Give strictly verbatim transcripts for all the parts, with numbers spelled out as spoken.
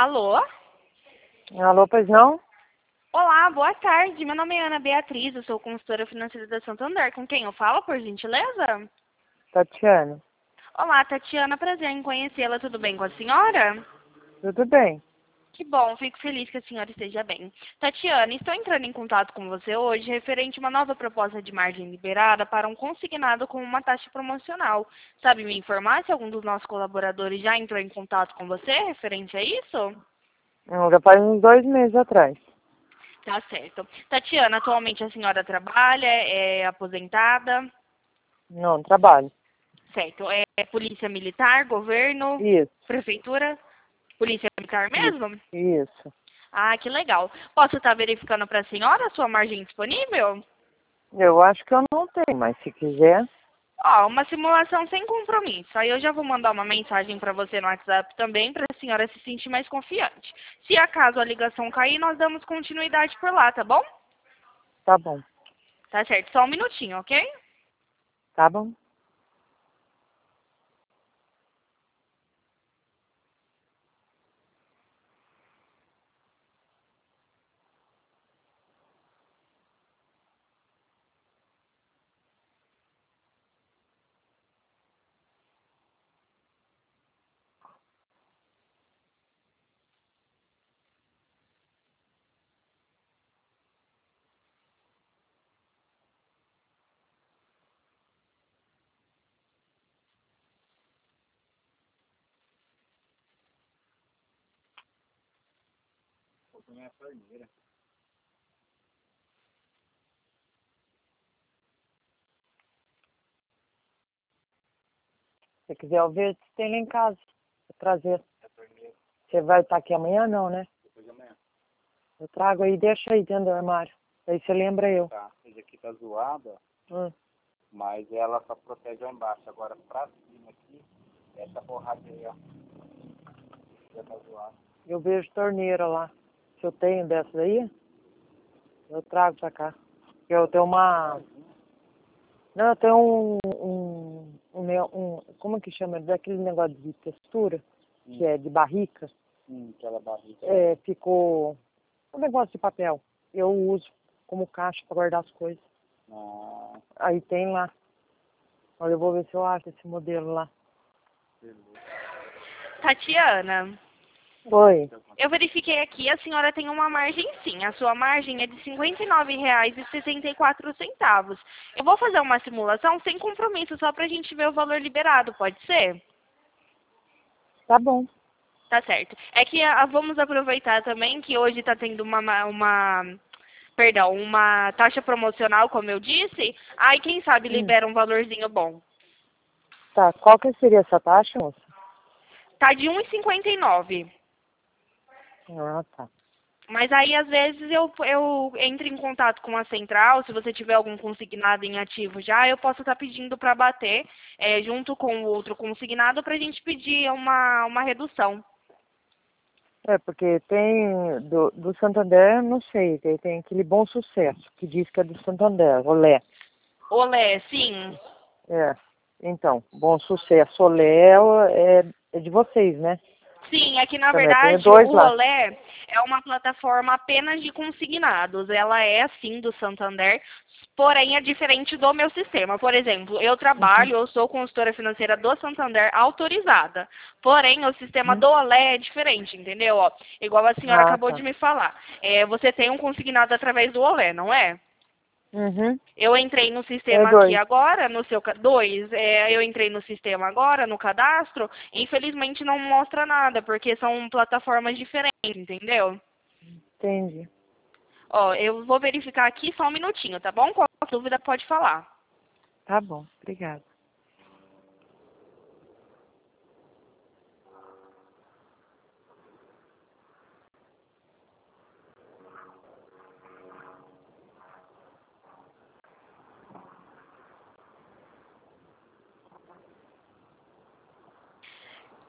Alô? Alô, pois não? Olá, boa tarde. Meu nome é Ana Beatriz, eu sou consultora financeira da Santander. Com quem eu falo, por gentileza? Tatiana. Olá, Tatiana, prazer em conhecê-la. Tudo bem com a senhora? Tudo bem? Que bom, fico feliz que a senhora esteja bem. Tatiana, estou entrando em contato com você hoje referente a uma nova proposta de margem liberada para um consignado com uma taxa promocional. Sabe me informar se algum dos nossos colaboradores já entrou em contato com você referente a isso? Não, já faz uns dois meses atrás. Tá certo. Tatiana, atualmente a senhora trabalha, é aposentada? Não, trabalho. Certo. É polícia militar, governo, Isso, prefeitura? Polícia militar isso, mesmo? isso. Ah, que legal. Posso estar verificando para a senhora a sua margem disponível? Eu acho que eu não tenho, mas se quiser, Ó, uma simulação sem compromisso. Aí eu já vou mandar uma mensagem para você no WhatsApp também, para a senhora se sentir mais confiante. Se acaso a ligação cair, nós damos continuidade por lá, tá bom? tá bom. Tá certo. Só um minutinho, ok? Tá bom. Se quiser eu ver, tem lá em casa. Vou trazer. Você vai estar aqui amanhã, não, né? Eu trago aí, deixa aí dentro do armário. Aí você lembra eu. Tá, esse aqui tá zoada, Hum. mas ela só protege lá embaixo. Agora pra cima aqui, essa borracha aí, ó, já tá zoada. Eu vejo torneira lá. Se eu tenho dessa daí, eu trago pra cá. Eu tenho uma... Não, eu tenho um... um, um, neo- um como que chama? Daquele negócio de textura, Hum, que é de barrica. hum, aquela barriga. É, ficou um negócio de papel. Eu uso como caixa para guardar as coisas. Ah, Aí tem lá. Olha, eu vou ver se eu acho esse modelo lá. beleza. Tatiana, Oi. eu verifiquei aqui, a senhora tem uma margem sim. A sua margem é de cinquenta e nove reais e sessenta e quatro centavos. Eu vou fazer uma simulação sem compromisso, só para a gente ver o valor liberado, pode ser? Tá bom. Tá certo. É que ah, vamos aproveitar também que hoje está tendo uma, ma- uma, perdão, uma taxa promocional, como eu disse. Aí, quem sabe, Hum. libera um valorzinho bom. Tá, qual que seria essa taxa, moça? Tá de um e cinquenta e nove. Ah, tá. Mas aí, às vezes, eu, eu entro em contato com a central, se você tiver algum consignado em ativo já, eu posso estar pedindo para bater, eh, junto com o outro consignado, para a gente pedir uma, uma redução. É, porque tem do, do Santander, não sei, tem, tem aquele Bom Sucesso, que diz que é do Santander, Olé. Olé, sim. É, então, Bom Sucesso, Olé é, é de vocês, né? Sim, é que na Também tem verdade dois o lá. Olé é uma plataforma apenas de consignados. Ela é assim do Santander, porém é diferente do meu sistema. Por exemplo, eu Uhum, trabalho, eu sou consultora financeira do Santander autorizada. Porém, o sistema uhum. do Olé é diferente, entendeu? Ó, igual a senhora Ah, acabou tá. de me falar. É, você tem um consignado através do Olé, não é? Uhum. Eu entrei no É sistema aqui dois. agora, no seu ca- dois, é, eu entrei no sistema agora, no cadastro, infelizmente não mostra nada, porque são plataformas diferentes, entendeu? Entendi. Ó, eu vou verificar aqui só um minutinho, tá bom? Qualquer dúvida pode falar. Tá bom, obrigada.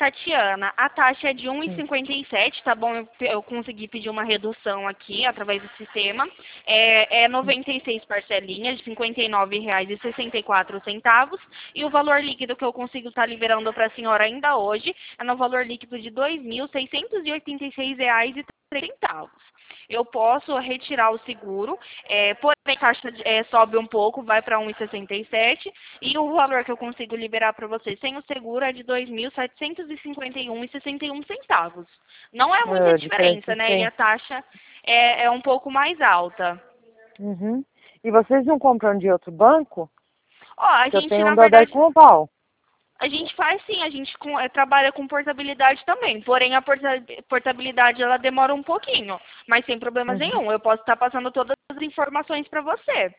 Tatiana, a taxa é de um e cinquenta e sete, tá bom? Eu, eu consegui pedir uma redução aqui através do sistema. É, é noventa e seis parcelinhas de cinquenta e nove reais e sessenta e quatro centavos. E o valor líquido que eu consigo estar liberando para a senhora ainda hoje é no valor líquido de dois mil seiscentos e oitenta e seis reais e três centavos. Eu posso retirar o seguro, é, porém a taxa é, sobe um pouco, vai para um e sessenta e sete, e o valor que eu consigo liberar para você sem o seguro é de dois mil setecentos e cinquenta e um reais e sessenta e um centavos. Não é muita É, diferença, né? E sim. a taxa é, é um pouco mais alta. Uhum. E vocês não compram de outro banco? Ó, a Que eu gente, tenho na um da verdade, Daiconval. a gente faz sim, a gente com, é, trabalha com portabilidade também, porém a porta, portabilidade ela demora um pouquinho, mas sem problemas Uhum. nenhum. Eu posso estar passando todas as informações para você.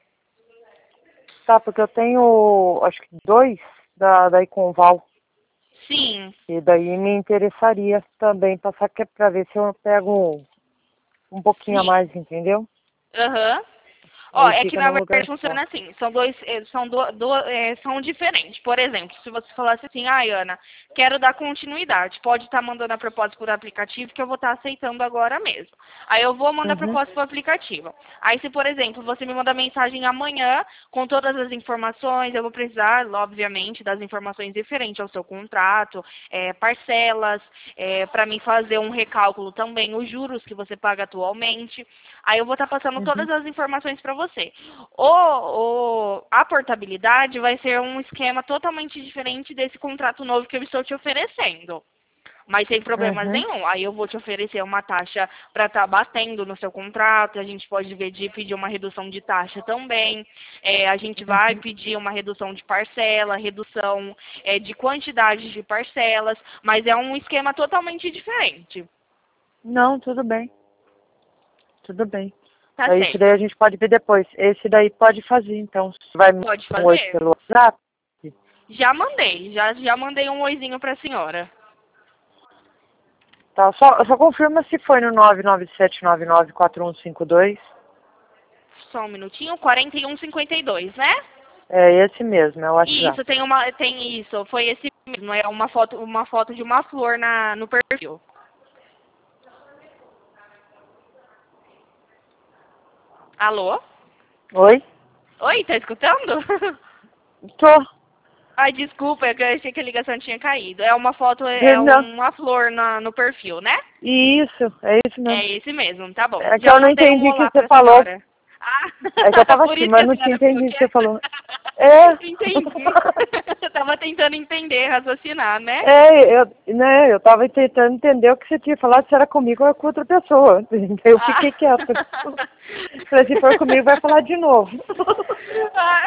Tá, porque eu tenho, acho que dois da Daiconval. Sim. E daí me interessaria também passar que é pra ver se eu pego um pouquinho a Sim. mais, entendeu? Aham. Ó, Aí é que fica na num lugar verdade só. funciona assim, são dois, eh, são do, do, eh, são diferentes. Por exemplo, se você falasse assim, ah, Ana, quero dar continuidade, pode estar mandando a proposta por aplicativo que eu vou estar aceitando agora mesmo. Aí eu vou mandar a Uhum. proposta por aplicativo. Aí se, por exemplo, você me manda mensagem amanhã com todas as informações, eu vou precisar, obviamente, das informações referentes ao seu contrato, eh, parcelas, para mim fazer um recálculo também, os juros que você paga atualmente. Aí eu vou estar passando Uhum. todas as informações para você. O, o, a portabilidade vai ser um esquema totalmente diferente desse contrato novo que eu estou te oferecendo. Mas sem problemas Uhum. nenhum. Aí eu vou te oferecer uma taxa para estar batendo no seu contrato. A gente pode dividir, pedir uma redução de taxa também. É, a gente vai pedir uma redução de parcela, redução é, de quantidade de parcelas. Mas é um esquema totalmente diferente. Não, tudo bem. Tudo bem. Tá Aí esse certo. daí a gente pode ver depois. Esse daí pode fazer, então. Você vai mandar Pode um oi fazer? pelo WhatsApp? Já mandei. Já, já mandei um oizinho para a senhora. Tá, só, só confirma se foi no nove nove sete nove nove quatro um cinco dois. Só um minutinho. quarenta e um cinquenta e dois, né? É esse mesmo, é o WhatsApp. Isso, tem uma, tem isso. Foi esse mesmo. É uma foto, uma foto de uma flor na, no perfil. Alô? Oi? Oi, tá escutando? Tô. Ai, desculpa, é que eu achei que a ligação tinha caído. É uma foto, é Não. uma flor na, no perfil, né? Isso, é isso mesmo. É esse mesmo, tá bom. É que Já eu não mandei um entendi o que olá você pra falou. senhora. Ah, É que eu tava por aqui, isso que mas a não tinha senhora ficou entendido o que você quieta. falou. É. Entendi. Eu tava tentando entender, raciocinar, né? É, eu, né, eu tava tentando entender o que você tinha falado, se era comigo ou com outra pessoa. Eu Ah. fiquei quieta. Falei, se for comigo, vai falar de novo. Ah.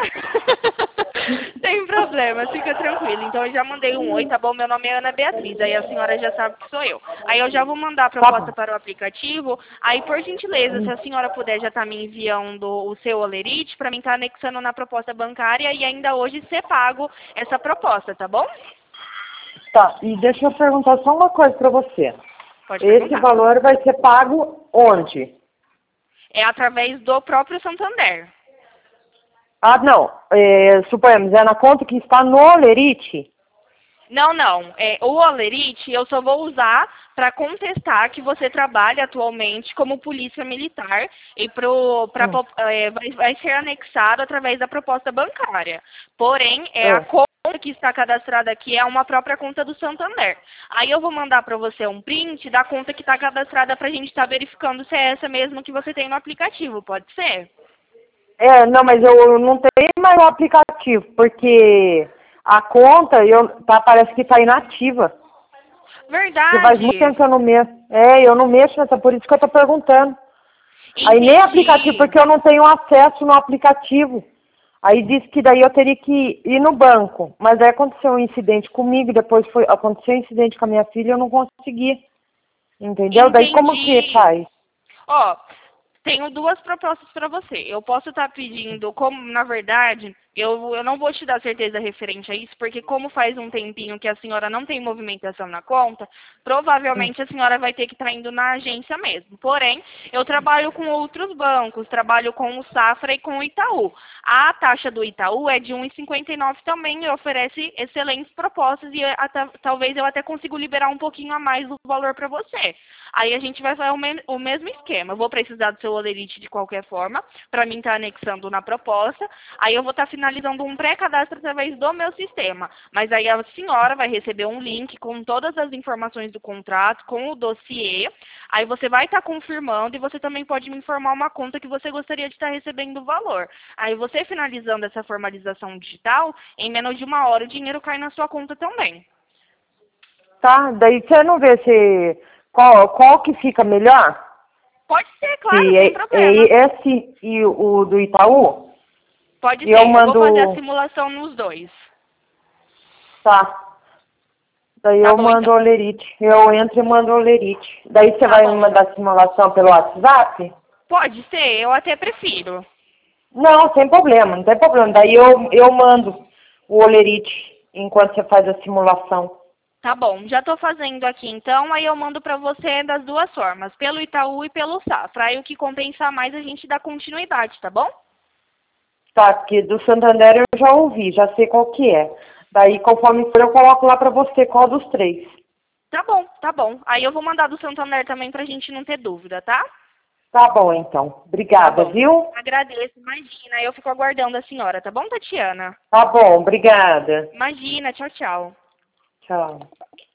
Tem problema, fica tranquilo. Então eu já mandei um oi, tá bom? Meu nome é Ana Beatriz, aí a senhora já sabe que sou eu. Aí eu já vou mandar a Tá bom. proposta para o aplicativo. Aí, por gentileza, se a senhora puder já estar me enviando o seu olerite para mim estar anexando na proposta bancária e ainda hoje ser pago essa proposta, tá bom? Tá, e deixa eu perguntar só uma coisa pra você. Pode Esse perguntar. valor vai ser pago onde? É através do próprio Santander. Ah, não. É, suponhamos, é na conta que está no Olerite? Não, não. É, o Olerite eu só vou usar para contestar que você trabalha atualmente como polícia militar e pro, pra, Hum. é, vai, vai ser anexado através da proposta bancária. Porém, é a É. conta que está cadastrada aqui é uma própria conta do Santander. Aí eu vou mandar para você um print da conta que está cadastrada para a gente estar tá verificando se é essa mesmo que você tem no aplicativo. Pode ser? É, não, mas eu não tenho mais o aplicativo, porque a conta eu, tá, parece que está inativa. Porque faz muito tempo Verdade. que eu não mexo. É, eu não mexo nessa, por isso que eu tô perguntando. Aí nem aplicativo, Entendi. porque eu não tenho acesso no aplicativo. Aí disse que daí eu teria que ir no banco. Mas aí aconteceu um incidente comigo, depois foi, aconteceu um incidente com a minha filha e eu não consegui. Entendeu? Daí como que Entendi. faz? Ó, tenho duas propostas para você. Eu posso estar pedindo, como na verdade, Eu, eu não vou te dar certeza referente a isso, porque como faz um tempinho que a senhora não tem movimentação na conta, provavelmente a senhora vai ter que estar indo na agência mesmo. Porém, eu trabalho com outros bancos, trabalho com o Safra e com o Itaú. A taxa do Itaú é de um vírgula cinquenta e nove também e oferece excelentes propostas e até, talvez eu até consiga liberar um pouquinho a mais do valor para você. Aí a gente vai fazer o, me o mesmo esquema. Eu vou precisar do seu Olerite de qualquer forma, para mim estar anexando na proposta. Aí eu vou estar finalizando um pré-cadastro através do meu sistema. Mas aí a senhora vai receber um link com todas as informações do contrato, com o dossiê. Aí você vai estar confirmando e você também pode me informar uma conta que você gostaria de estar recebendo o valor. Aí você finalizando essa formalização digital, em menos de uma hora o dinheiro cai na sua conta também. Tá, daí você não vê se qual, qual que fica melhor? Pode ser, claro, Se sem é, problema. é esse e o do Itaú? Pode E ser, eu eu mando... vou fazer a simulação nos dois. Tá. Daí Tá eu bom, mando então. o Olerite. Eu entro e mando o Olerite. Daí você Tá vai bom. me mandar a simulação pelo WhatsApp? Pode ser, eu até prefiro. Não, sem problema, não tem problema. Daí eu, eu mando o Olerite enquanto você faz a simulação. Tá bom, já estou fazendo aqui então, aí eu mando para você das duas formas, pelo Itaú e pelo Safra. Aí o que compensar mais a gente dá continuidade, tá bom? Tá, porque do Santander eu já ouvi, já sei qual que é. Daí, conforme for, eu coloco lá pra você qual dos três. Tá bom, tá bom. Aí eu vou mandar do Santander também pra gente não ter dúvida, tá? Tá bom, então. Obrigada, Tá bom. viu? Agradeço, imagina. Eu fico aguardando a senhora, tá bom, Tatiana? Tá bom, obrigada. Imagina, tchau, tchau. Tchau.